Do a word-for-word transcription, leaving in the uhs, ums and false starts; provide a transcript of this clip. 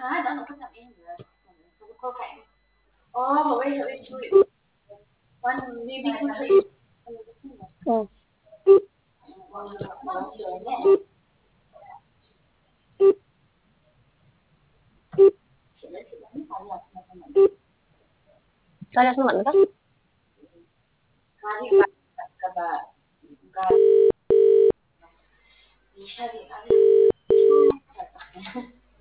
Hả? Đó là có thằng em nữa. Tôi có phải. Oh, wait, wait, wait. One maybe two three. Ừ. Sao ra mình đó? Bisa di